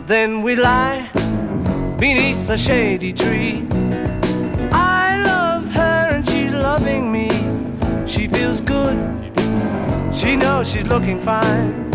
Then we lie beneath a shady tree. I love her and she's loving me. She feels good, she knows she's looking fine.